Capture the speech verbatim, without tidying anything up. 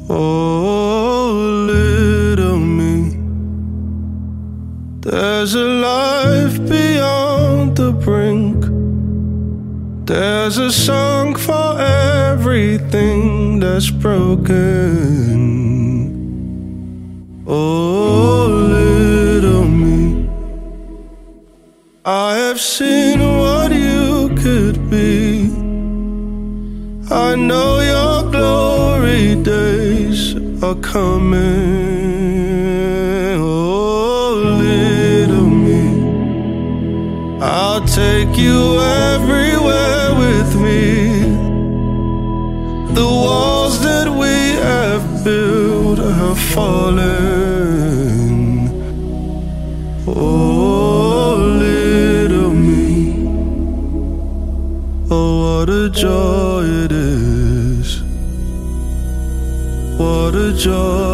Oh, little me, there's a life beyond the brink. There's a song for everything that's broken. Oh, little me, I have seen what you could be. I know your glory days are coming. Oh, little me, I'll take you everywhere with me. The walls that we have built have fallen. Oh, little me, oh, what a joy it is. What a joy